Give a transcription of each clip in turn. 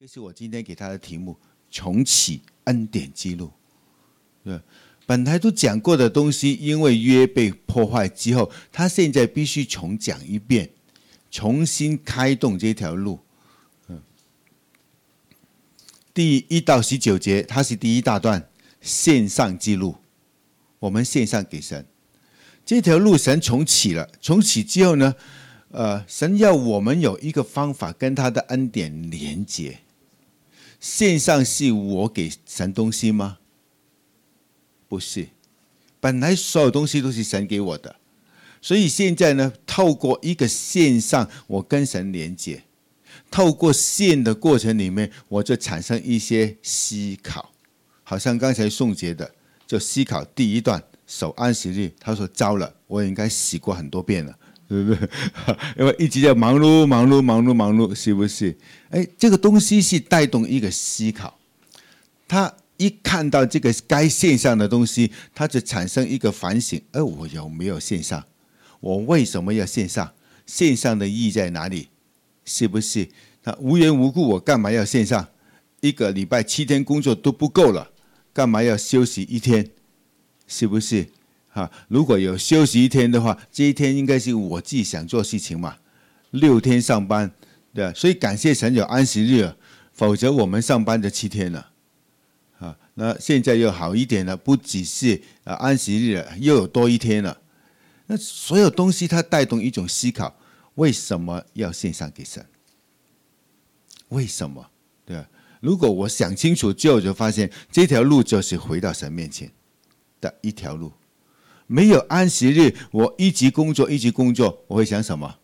是我今天给他的题目：重启恩典记录。本来都讲过的东西，因为约被破坏之后，他现在必须重讲一遍，重新开动这条路。第1到19节，它是第一大段，线上记录，我们线上给神这条路，神重启了。重启之后呢，神要我们有一个方法跟他的恩典连结。线上是我给神东西吗？不是，本来所有东西都是神给我的，所以现在呢，透过一个线上，我跟神连接，透过线的过程里面，我就产生一些思考，好像刚才宋杰的，就思考第一段守安息日，他说糟了，我应该洗过很多遍了，对不对？因为一直在忙碌忙碌忙碌忙碌，是不是？这个东西是带动一个思考，他一看到这个该线上的东西，他就产生一个反省：我有没有线上？我为什么要线上？线上的意义在哪里？是不是？那无缘无故我干嘛要线上？一个礼拜7天工作都不够了，干嘛要休息1天？是不是？如果有休息1天的话，这一天应该是我自己想做事情嘛。6天上班，对，所以感谢神有安息日，否则我们上班的7天了。那现在又好一点了，不只是安息日了，又有多1天了。那所有东西它带动一种思考：为什么要线上给神？为什么？对吧？如果我想清楚之后，就发现这条路就是回到神面前的一条路。没有安息日，我一直工作一直工作，我会想什么？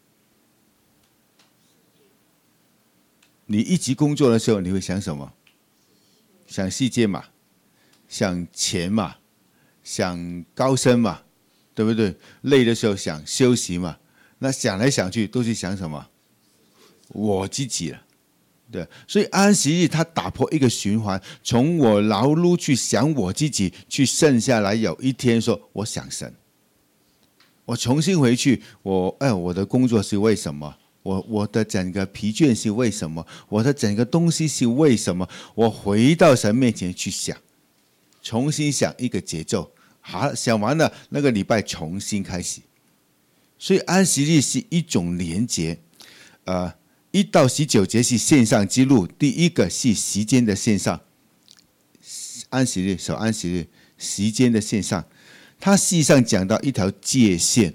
你一直工作的时候，你会想什么？想世界嘛，想钱嘛，想高升嘛，对不对？累的时候想休息嘛，那想来想去都是想什么？我自己了，对。所以安息日它打破一个循环，从我劳碌去想我自己，去剩下来有一天说我想神，我重新回去，我的工作是为什么？我的整个疲倦是为什么？我的整个东西是为什么？我回到神面前去想，重新想一个节奏。好，想完了，那个礼拜重新开始。所以安息日是一种连结。1到19节是线上记录，第一个是时间的线上，安息日守安息日，时间的线上，它实际上讲到一条界限。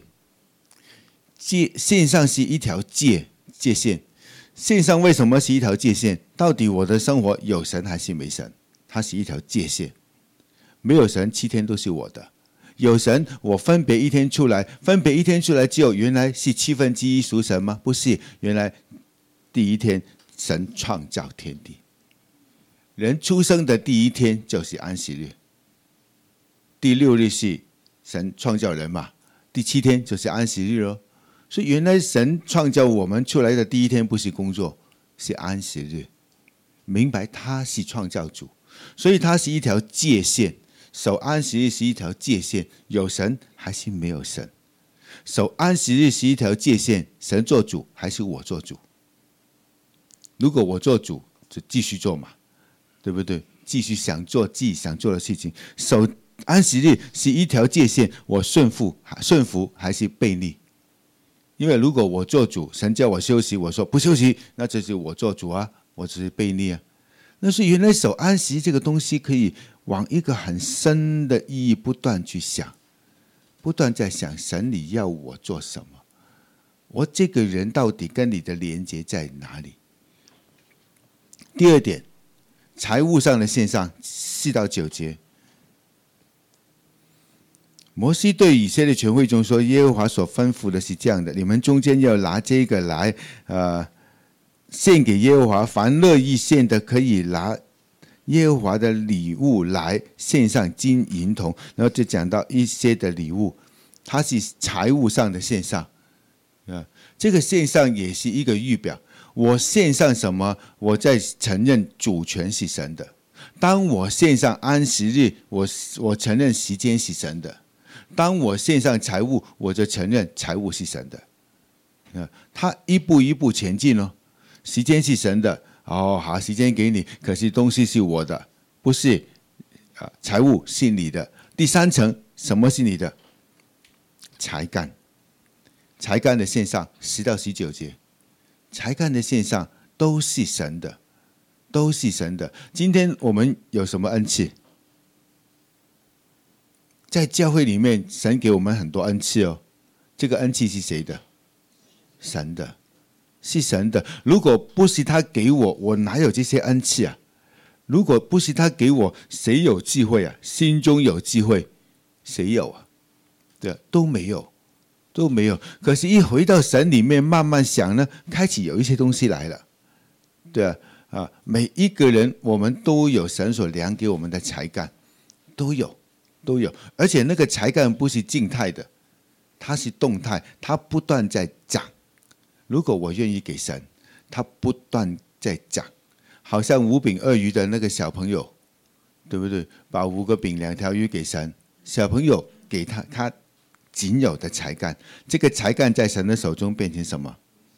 线上是一条界限，线上为什么是一条界限？到底我的生活有神还是没神？它是一条界限。没有神7天都是我的，有神我分别1天出来，分别1天出来之后，原来是1/7属神吗？不是，原来第一天神创造天地，人出生的第一天就是安息日，第6日是神创造人嘛，第7天就是安息日哦。所以原来神创造我们出来的第一天不是工作，是安息日。明白他是创造主，所以他是一条界限。守安息日是一条界限，有神还是没有神？守安息日是一条界限，神做主还是我做主？如果我做主，就继续做嘛，对不对？继续想做自己想做的事情。守安息日是一条界限，我顺服还是悖逆？因为如果我做主，神叫我休息，我说不休息，那这是我做主啊，我只是悖逆啊。那是原来守安息这个东西可以往一个很深的意义不断去想，不断在想神你要我做什么，我这个人到底跟你的连结在哪里？第二点，财务上的线上4到9节。摩西对以色列全会众说：耶和华所吩咐的是这样的，你们中间要拿这个来献给耶和华，凡乐意献的可以拿耶和华的礼物来献上金银铜。然后就讲到一些的礼物，它是财务上的献上。这个献上也是一个预表，我献上什么，我在承认主权是神的。当我献上安息日，我承认时间是神的。当我献上财物，我就承认财物是神的。他一步一步前进哦。时间是神的， 哦，好，时间给你，可是东西是我的，不是财物是你的。第三层，什么是你的？才干。才干的线上10到19节，才干的线上都是神的，都是神的。今天我们有什么恩赐？在教会里面，神给我们很多恩赐哦。这个恩赐是谁的？神的，是神的。如果不是他给我，我哪有这些恩赐啊？如果不是他给我，谁有智慧啊？心中有智慧，谁有啊？对，都没有，都没有。可是，一回到神里面，慢慢想呢，开始有一些东西来了。对啊，每一个人我们都有神所量给我们的才干，都有。而且那个才干不是静态的，它是动态，它不断在长。如果我愿意给神，它不断在长。好像5饼2鱼的那个小朋友，对不对？把5个饼2条鱼给神，小朋友给他仅有的才干，这个才干在神的手中变成什么？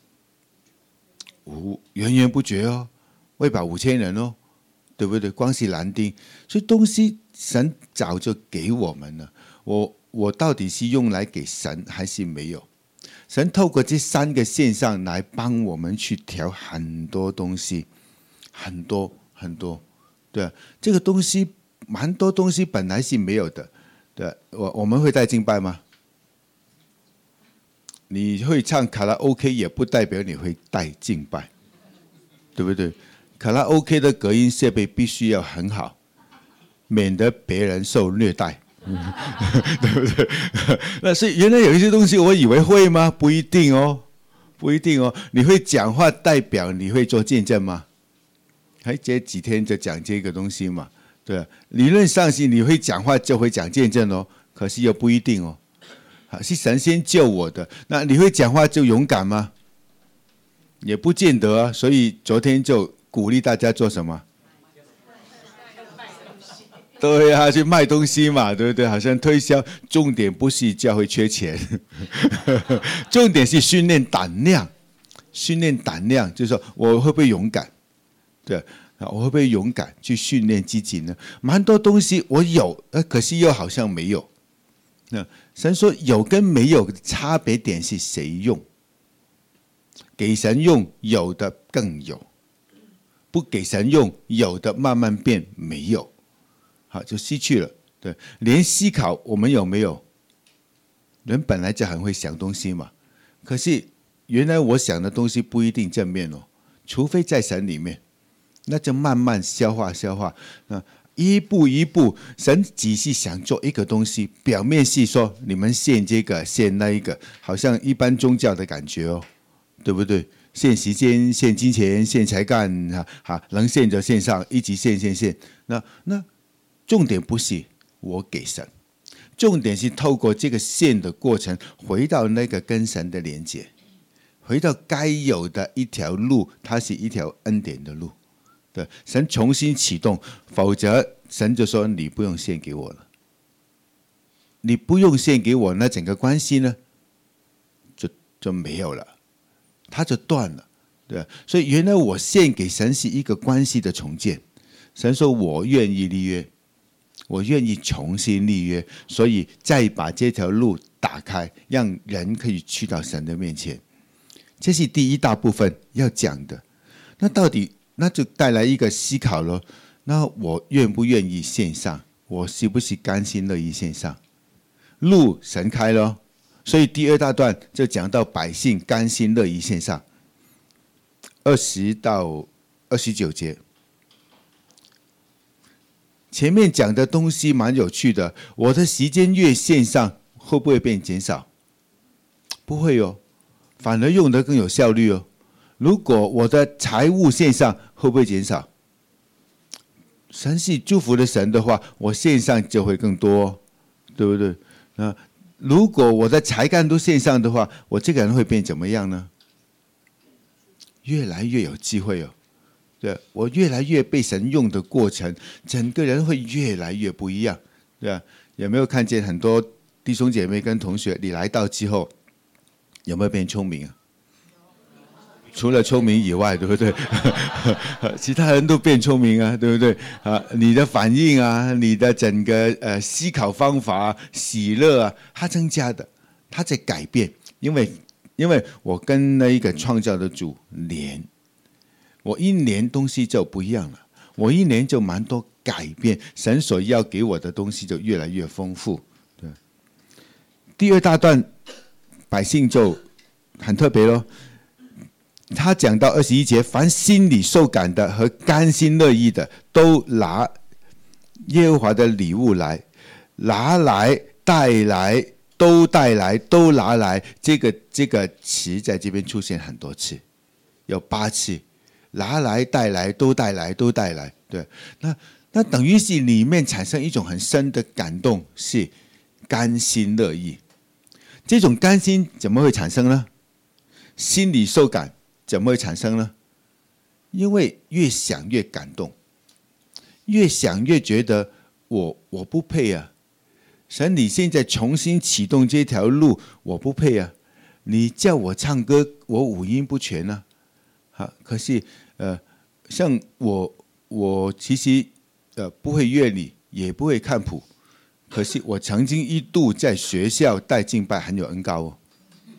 源源不绝哦，喂饱5000人哦，对不对？光是男丁，所以东西神早就给我们了。我到底是用来给神还是没有？神透过这3个线上来帮我们去调很多东西。很多，对，这个东西蛮多东西本来是没有的，对，我们会带敬拜吗？你会唱卡拉 OK 也不代表你会带敬拜，对不对？卡拉 OK 的隔音设备必须要很好，免得别人受虐待，对不对？那所以原来有一些东西我以为会吗？不一定哦，不一定哦。你会讲话代表你会做见证吗？这几天就讲这个东西嘛，对，理论上是你会讲话就会讲见证哦，可是又不一定哦。是神先救我的，那你会讲话就勇敢吗？也不见得啊。所以昨天就鼓励大家做什么？对啊，去卖东西嘛，对不对？好像推销，重点不是教会缺钱，重点是训练胆量，就是说我会不会勇敢？对，我会不会勇敢去训练自己呢？蛮多东西我有，可是又好像没有。那神说有跟没有的差别点是谁用？给神用，有的更有；不给神用，有的慢慢变没有，好就失去了。对，连思考我们有没有？人本来就很会想东西嘛，可是原来我想的东西不一定正面哦，除非在神里面。那就慢慢消化，一步一步，神只是想做一个东西，表面是说你们献这个献那一个，好像一般宗教的感觉哦，对不对？献时间、献金钱、献才干，能献就献上，一直献。那重点不是我给神，重点是透过这个献的过程，回到那个跟神的连接，回到该有的一条路，它是一条恩典的路。对，神重新启动，否则神就说你不用献给我了，你不用献给我，那整个关系呢就没有了，它就断了。对，所以原来我献给神是一个关系的重建。神说我愿意立约，我愿意重新立约，所以再把这条路打开，让人可以去到神的面前。这是第一大部分要讲的。那到底那就带来一个思考了，那我愿不愿意献上？我是不是甘心乐意献上？路神开了，所以第2大段就讲到百姓甘心乐意献上，20到29节。前面讲的东西蛮有趣的，我的时间越献上，会不会变减少？不会哦，反而用得更有效率哦。如果我的财务线上会不会减少？神是祝福的神的话，我线上就会更多，对不对？如果我的才干都线上的话，我这个人会变怎么样呢？越来越有机会哦。对，我越来越被神用的过程，整个人会越来越不一样。对啊，有没有看见很多弟兄姐妹跟同学，你来到之后，有没有变聪明啊？ 除了聪明以外，对不对？其他人都变聪明啊，对不对？你的反应啊，你的整个思考方法、喜乐啊，它增加的，它在改变。因为我跟那一个创造的主连，我一连东西就不一样了，我一连就蛮多改变，神所要给我的东西就越来越丰富。对，第二大段百姓就很特别咯，他讲到21节，凡心里受感的和甘心乐意的，都拿耶和华的礼物来，拿来带来。都带来，都拿来，这个词在这边出现很多次，有8次，拿来、带来、都带来、都带来。对，那等于是里面产生一种很深的感动，是甘心乐意。这种甘心怎么会产生呢？心里受感怎么会产生呢？因为越想越感动，越想越觉得我不配啊。神，你现在重新启动这条路，我不配啊！你叫我唱歌，我五音不全啊！可是像我其实不会乐理，也不会看谱，可是我曾经一度在学校带敬拜很有恩膏哦，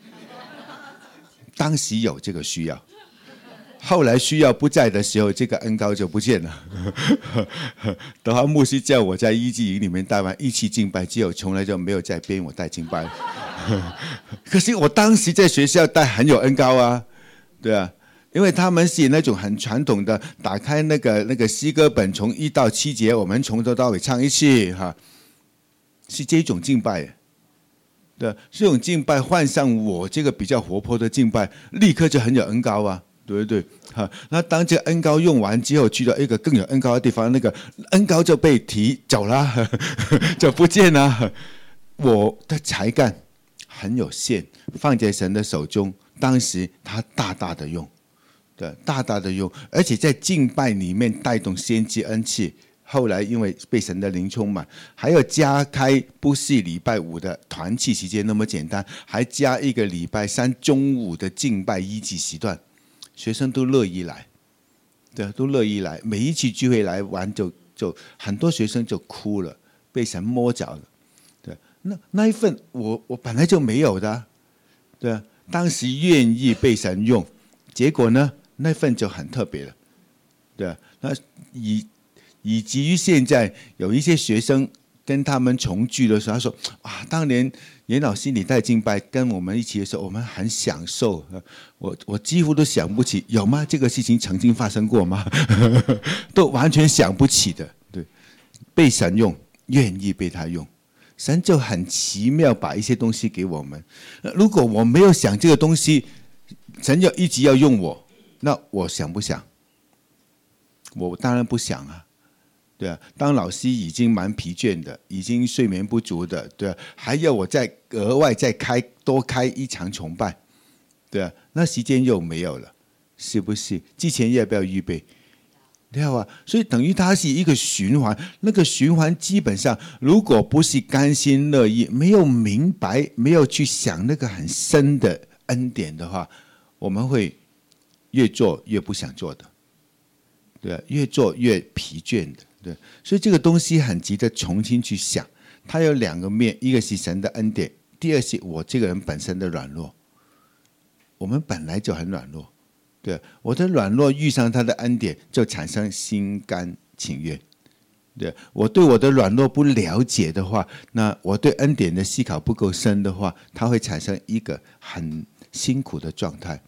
当时有这个需要。后来需要不在的时候，这个恩膏就不见了。德华牧师叫我在医治营里面带完一起敬拜之后，从来就没有再编我带敬拜了。可是我当时在学校带很有恩膏啊，对啊，因为他们是那种很传统的，打开那个诗歌本，从1到7节，我们从头到尾唱一次哈，是这种敬拜。对，这种敬拜换上我这个比较活泼的敬拜，立刻就很有恩膏啊。对不对？那当这个恩膏用完之后，去到一个更有恩膏的地方，那个恩膏就被提走了，就不见了。我的才干很有限，放在神的手中，当时他大大的用，对，大大的用，而且在敬拜里面带动先知恩赐。后来因为被神的灵充满，还要加开不是礼拜5的团契时间那么简单，还加一个礼拜3中午的敬拜医治时段。学生都乐意来，对，都乐意来。每一期聚会来玩就很多学生就哭了，被神摸着了。对，那一份我本来就没有的，对，当时愿意被神用，结果呢那份就很特别了，对。那以至于现在有一些学生跟他们重聚的时候，他说啊，当年严老师你带敬拜跟我们一起的时候，我们很享受。我几乎都想不起，有吗？这个事情曾经发生过吗？都完全想不起的。对，被神用，愿意被他用，神就很奇妙把一些东西给我们。如果我没有想这个东西，神就一直要用我，那我想不想？我当然不想啊。对啊，当老师已经蛮疲倦的，已经睡眠不足的，对啊，还要我再额外再多开一场崇拜，对啊，那时间又没有了，是不是？之前要不要预备？对啊，所以等于它是一个循环，那个循环基本上，如果不是甘心乐意，没有明白，没有去想那个很深的恩典的话，我们会越做越不想做的，对啊，越做越疲倦的。对，所以这个东西很值得重新去想。它有2个面，一个是神的恩典，第二是我这个人本身的软弱。我们本来就很软弱，对，我的软弱遇上他的恩典，就产生心甘情愿。对，我对我的软弱不了解的话，那我对恩典的思考不够深的话，它会产生一个很辛苦的状态。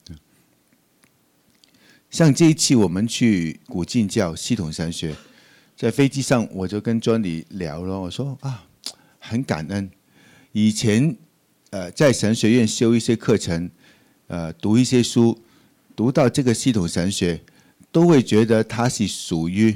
像这一期我们去古晋教系统神学，在飞机上我就跟专理聊了，我说啊，很感恩，以前在神学院修一些课程，读一些书，读到这个系统神学，都会觉得它是属于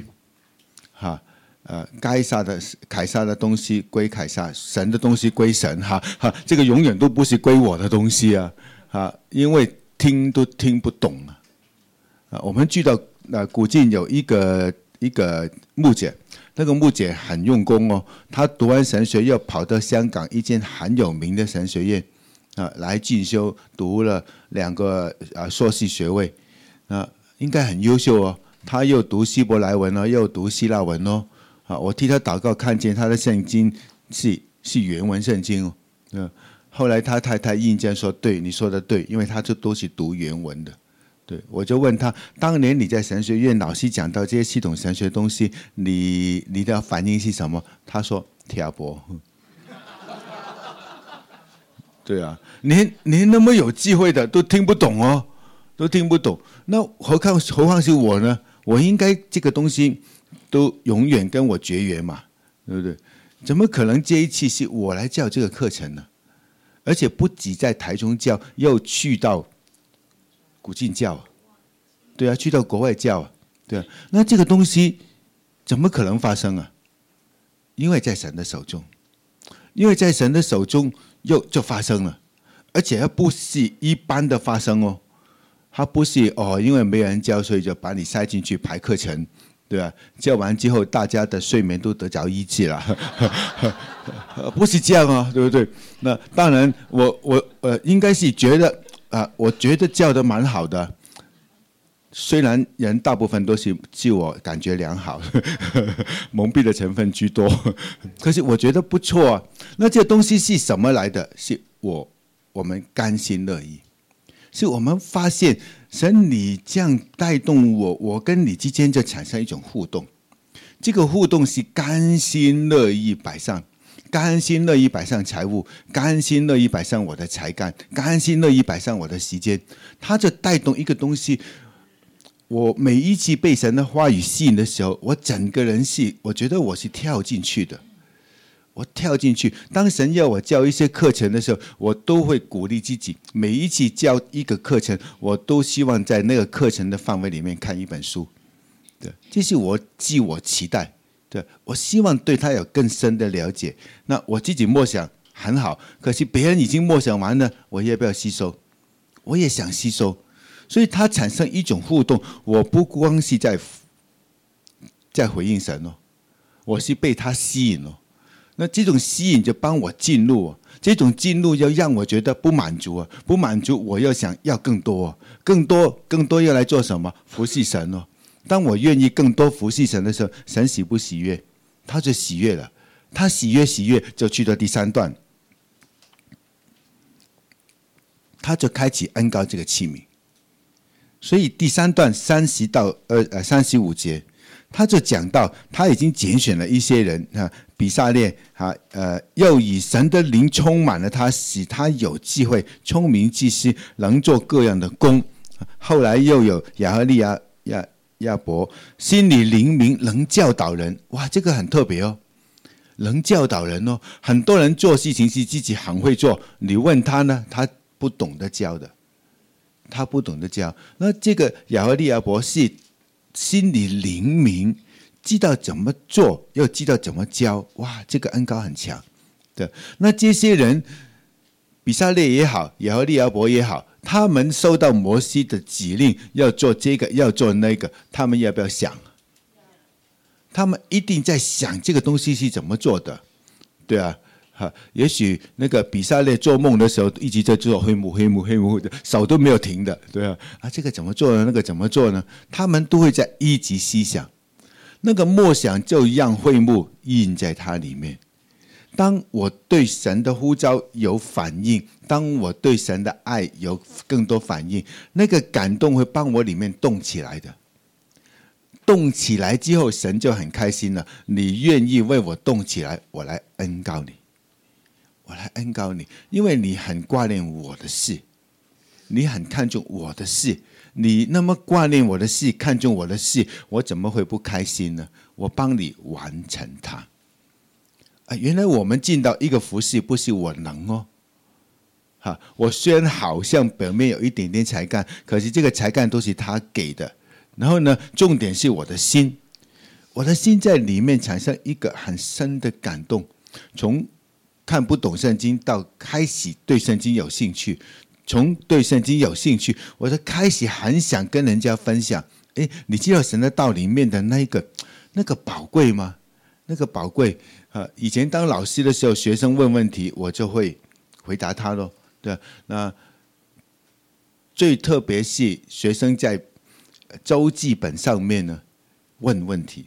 凯撒的东西归凯撒，神的东西归神这个永远都不是归我的东西因为听都听不懂我们去到古晋有一个牧姐，那个牧姐很用功她读完神学要跑到香港一间很有名的神学院来进修，读了2个硕士学位，应该很优秀哦。他又读希伯来文哦，又读希腊文哦。我替他祷告，看见他的圣经是原文圣经哦。后来他太太印证说：“对，你说的对，因为他这都是读原文的。”对，我就问他，当年你在神学院老师讲到这些系统神学东西，你的反应是什么？他说：“听不。”对啊，连那么有机会的都听不懂哦，都听不懂。那何况是我呢？我应该这个东西都永远跟我绝缘嘛，对不对？怎么可能这一期是我来教这个课程呢？而且不仅在台中教，又去到古晋教，对啊，去到国外教啊，对啊。那这个东西怎么可能发生啊？因为在神的手中，因为在神的手中就发生了，而且它不是一般的发生哦，它不是因为没人教，所以就把你塞进去排课程，对吧？教完之后，大家的睡眠都得着医治了，不是这样哦，对不对？那当然我应该是觉得我觉得教的蛮好的，虽然人大部分都是自我感觉良好，蒙蔽的成分居多，可是我觉得不错啊。那这东西是什么来的？是我们甘心乐意，是我们发现神你这样带动我跟你之间就产生一种互动，这个互动是甘心乐意摆上。甘心乐意摆上财物，甘心乐意摆上我的才干，甘心乐意摆上我的时间，它就带动一个东西。我每一次被神的话语吸引的时候，我整个人我觉得我是跳进去的。我跳进去，当神要我教一些课程的时候，我都会鼓励自己，每一次教一个课程，我都希望在那个课程的范围里面看一本书。对，这是我期待。对，我希望对他有更深的了解。那我自己默想很好，可是别人已经默想完了，我要不要吸收？我也想吸收，所以它产生一种互动。我不光是在回应神哦，我是被他吸引哦。那这种吸引就帮我进入哦，这种进入要让我觉得不满足啊，不满足我又想要更多哦，更多要来做什么？服侍神哦。当我愿意更多服侍神的时候，神喜不喜悦？他就喜悦了。他喜悦，就去到第3段，他就开启恩膏这个器皿。所以第3段30到35节，他就讲到他已经拣选了一些人比撒列又以神的灵充满了他，使他有机会聪明技师，能做各样的工。后来又有亚和利亚伯，心里灵明，能教导人。哇，这个很特别哦，能教导人哦。很多人做事情是自己很会做，你问他呢，他不懂得教的，他不懂得教。那这个亚和利亚伯是心里灵明，知道怎么做，又知道怎么教。哇，这个恩膏很强的。那这些人，比撒列也好，亚和利亚伯也好，他们收到摩西的指令，要做这个，要做那个，他们要不要想？他们一定在想这个东西是怎么做的，对啊。也许那个比撒列做梦的时候，一直在做黑幕的，手都没有停的，对啊。这个怎么做呢？那个怎么做呢？他们都会在一直思想，那个默想就让会幕印在它里面。当我对神的呼召有反应，当我对神的爱有更多反应，那个感动会帮我里面动起来的。动起来之后，神就很开心了。你愿意为我动起来，我来恩膏你，我来恩膏你，因为你很挂念我的事，你很看重我的事，你那么挂念我的事，看重我的事，我怎么会不开心呢？我帮你完成它。原来我们进到一个服事，不是我能哦。我虽然好像表面有一点点才干，可是这个才干都是他给的。然后呢，重点是我的心，我的心在里面产生一个很深的感动，从看不懂圣经到开始对圣经有兴趣，从对圣经有兴趣，我就开始很想跟人家分享。你知道神的道里面的那个宝贵吗？那个宝贵以前当老师的时候，学生问问题，我就会回答他咯。 对，那最特别是学生在周记本上面呢问问题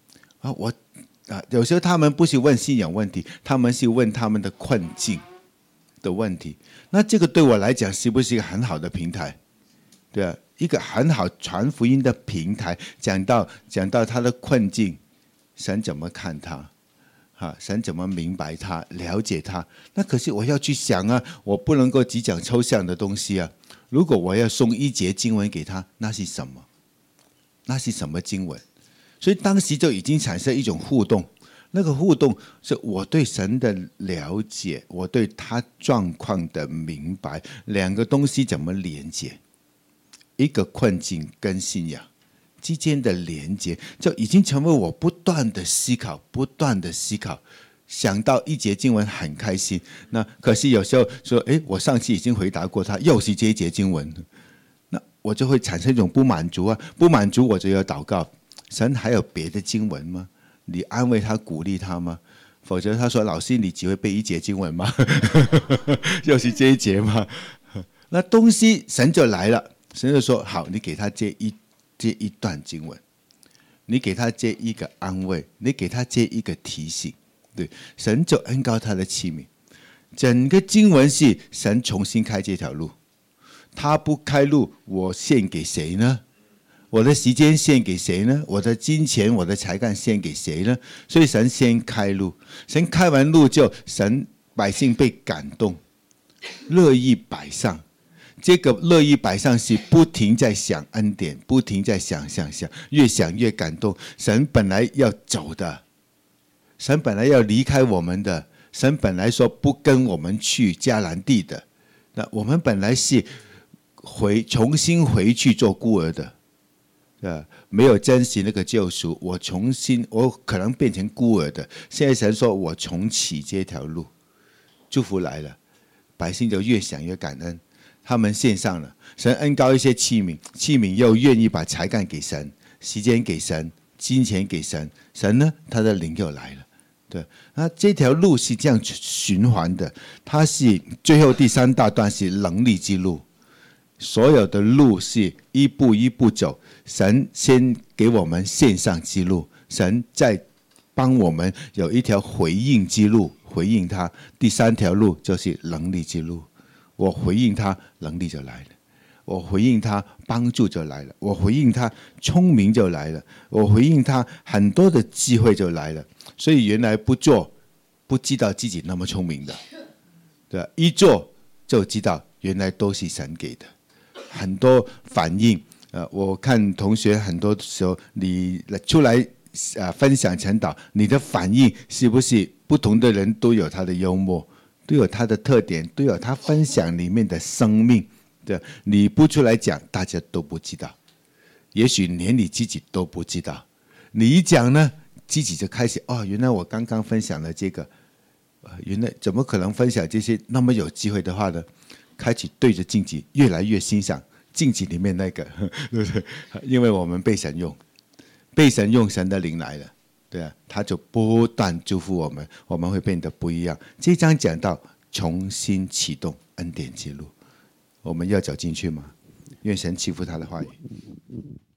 有时候他们不是问信仰问题，他们是问他们的困境的问题。那这个对我来讲是不是一个很好的平台？对啊，一个很好传福音的平台，讲到他的困境，神怎么看他？神怎么明白他、了解他？那可是我要去想啊，我不能够只讲抽象的东西啊。如果我要送一节经文给他，那是什么？那是什么经文？所以当时就已经产生一种互动，那个互动是我对神的了解，我对他状况的明白，两个东西怎么连接？一个困境跟信仰之间的连接，就已经成为我不断的思考，想到一节经文很开心。那可是有时候说，我上次已经回答过他，又是这一节经文，那我就会产生一种不满足啊，不满足我就要祷告。神还有别的经文吗？你安慰他、鼓励他吗？否则他说：“老师，你只会背一节经文吗？又是这一节吗？”那东西神就来了，神就说：“好，你给他这一段经文，你给他这一个安慰，你给他这一个提醒。”对，神就恩膏他的器皿。整个经文是神重新开这条路，他不开路，我献给谁呢？我的时间献给谁呢？我的金钱、我的才干献给谁呢？所以神先开路，神开完路就神百姓被感动，乐意摆上。这个乐意摆上是不停在想恩典，不停在想，越想越感动。神本来要走的，神本来要离开我们的，神本来说不跟我们去迦南地的，那我们本来是重新回去做孤儿的。没有珍惜那个救赎，我可能变成孤儿的。现在神说我重启这条路，祝福来了，百姓就越想越感恩，他们献上了，神恩膏一些器皿又愿意把才干给神，时间给神，金钱给神，神呢，他的灵又来了。对，那这条路是这样循环的，它是最后第3大段是能力之路。所有的路是一步一步走，神先给我们线上之路，神再帮我们有一条回应之路，回应他。第3条路就是能力之路，我回应他，能力就来了；我回应他，帮助就来了；我回应他，聪明就来了；我回应他，很多的机会就来了。所以原来不做，不知道自己那么聪明的，对吧？一做就知道原来都是神给的。很多反应，我看同学很多时候，你出来分享晨祷，你的反应是不是不同的人都有他的幽默，都有他的特点，都有他分享里面的生命？对，你不出来讲，大家都不知道，也许连你自己都不知道。你一讲呢，自己就开始原来我刚刚分享了这个，原来怎么可能分享这些那么有机会的话呢？开始对着镜子越来越欣赏镜子里面那个，对不对？因为我们被神用，神的灵来了，对啊，他就不断祝福我们，我们会变得不一样。这一章讲到重新启动恩典之路，我们要走进去吗？愿神赐福他的话语。